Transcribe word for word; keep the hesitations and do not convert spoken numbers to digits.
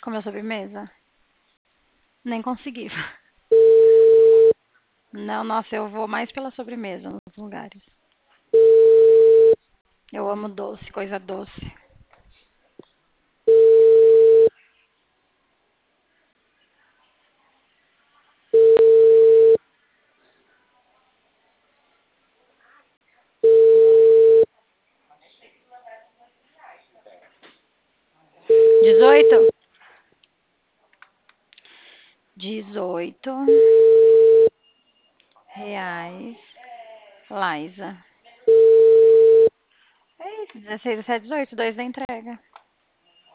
Comeu sobremesa? Nem consegui. Não, nossa, eu vou mais pela sobremesa nos lugares. Eu amo doce, coisa doce. Dezoito? Dezoito reais. Liza. É isso, dezesseis, dezessete, dezoito, dois da entrega.